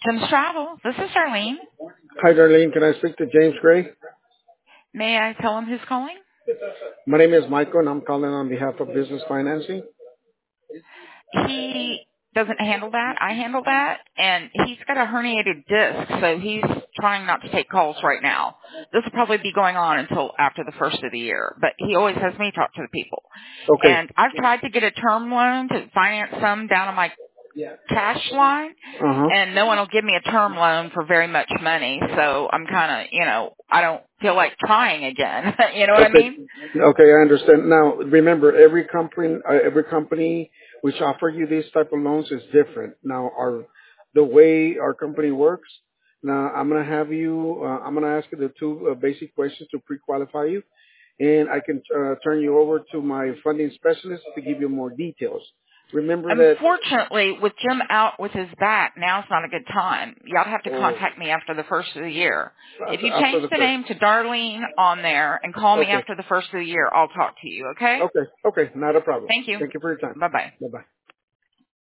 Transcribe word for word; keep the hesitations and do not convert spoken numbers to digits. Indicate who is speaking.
Speaker 1: Tim's Travel. This is Darlene.
Speaker 2: Hi, Darlene. Can I speak to James Gray?
Speaker 1: May I tell him who's calling?
Speaker 2: My name is Michael, and I'm calling on behalf of Business Financing.
Speaker 1: He doesn't handle that. I handle that, and he's got a herniated disc, so he's trying not to take calls right now. This will probably be going on until after the first of the year, but he always has me talk to the people.
Speaker 2: Okay.
Speaker 1: And I've tried to get a term loan to finance some down on my cash line,
Speaker 2: Uh-huh.
Speaker 1: and no one will give me a term loan for very much money, so I'm kind of, you know, I don't feel like trying again. You know what I
Speaker 2: Okay.
Speaker 1: mean?
Speaker 2: Okay, I understand. Now, remember, every company, uh, every company which offer you these type of loans is different. Now, our the way our company works. Now, I'm gonna have you. Uh, I'm gonna ask you the two uh, basic questions to pre-qualify you, and I can uh, turn you over to my funding specialist to give you more details. Remember that.
Speaker 1: Unfortunately, with Jim out with his back, now's not a good time. Y'all have to
Speaker 2: Oh,
Speaker 1: contact me after the first of the year. If
Speaker 2: after,
Speaker 1: you
Speaker 2: after
Speaker 1: change
Speaker 2: the
Speaker 1: the
Speaker 2: first.
Speaker 1: name to Darlene on there and call me
Speaker 2: Okay.
Speaker 1: after the first of the year, I'll talk to you, okay?
Speaker 2: Okay. Okay. Not a problem.
Speaker 1: Thank you.
Speaker 2: Thank you for your time.
Speaker 1: Bye-bye.
Speaker 2: Bye bye.